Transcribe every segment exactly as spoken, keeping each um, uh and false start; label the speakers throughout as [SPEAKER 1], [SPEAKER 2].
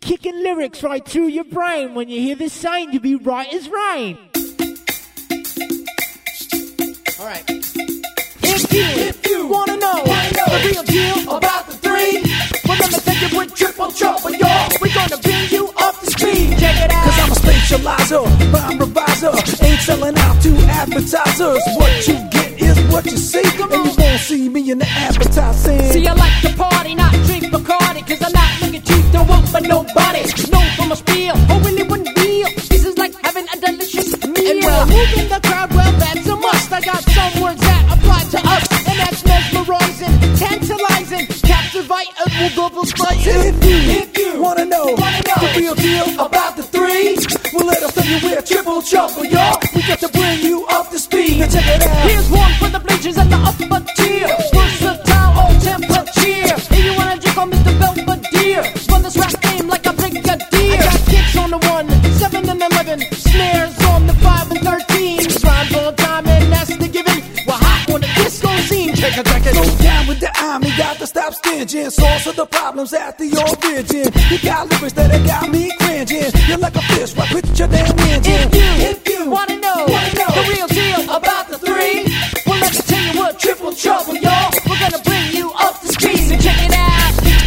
[SPEAKER 1] kicking lyrics right through your brain. When you hear this sign, you be right as rain. All right. If you, if you wanna know, wanna know the real deal about the three, well, let me take you with triple trouble, y'all. We're gonna bring you up to speed. Check it out.
[SPEAKER 2] Cause I'm a spatializer, rhyme reviser. Ain't selling out to advertisers. What you get is what you see. And you won't see me in the advertising.
[SPEAKER 1] See, I like to party, not drink Bacardi. Cause I'm not looking cheap, don't work for nobody. No from a spiel, oh really wouldn't deal. This is like having a delicious meal. And well, moving the crowd, well that's a must. I got some words that apply to us. And that's mesmerizing, tantalizing, captivating, will double slice.
[SPEAKER 2] If you, if you wanna know, wanna know the real deal about the three, well let us tell you we're triple trouble, y'all. We got to bring you up to speed. Now check it out.
[SPEAKER 1] Here's one for the bleachers and the upper tier. Versatile, all temperature. If you wanna drink on Mister Belvedere, run this rap game like a brigadier. I got kicks on the one, seven and eleven, snares on the five and thirteen. Rhymes on time and that's the given. We're hot on the disco scene. Check it, check it.
[SPEAKER 2] Go down with the army, got to stop stinging. Source of the problems at the origin. You got lyrics that have got me cringing. You're like a fish right with your damn engine.
[SPEAKER 1] If you, if you wanna know, wanna know the real deal about the three, well let me tell you what triple trouble, y'all. We're gonna bring you up to speed. So check it out.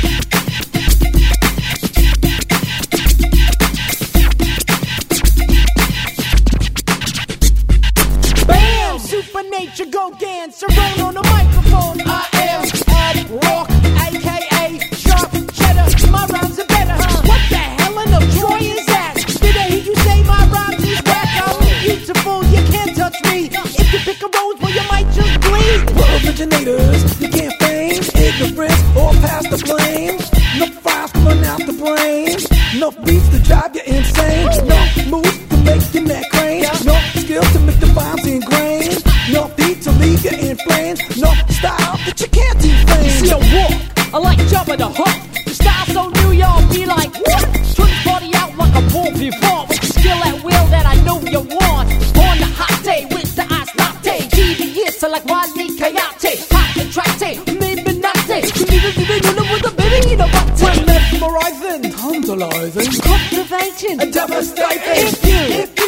[SPEAKER 1] Bam! Supernature, go dance around on the microphone. I am Ad Rock, aka Sharp Cheddar. My rhymes are better, huh? What the hell in the Troy is that? Did I hear you say my rhymes is whack? I'm beautiful, you can't touch me. If you pick a rose, well you might just bleed.
[SPEAKER 2] We're originators, you can't feign ignorance or pass the blame. No files coming out the brain. No beats to drive you insane. No moves to make your neck crane. No skills to make the rhymes ingrained. No beat to leave you in flames. No style that you can't defame.
[SPEAKER 1] See a walk, I like jumping the hook. The style so new, y'all be like, what? Turn the party out like a bull before. With the skill at will that I know you want. On the hot day with the ice latte. Devious like Wally Coyote. Hot contracte, maybe not day. You need to do it with a baby, you know what?
[SPEAKER 2] We're mesmerizing, tantalizing,
[SPEAKER 1] Captivating
[SPEAKER 2] and devastating.
[SPEAKER 1] If you, if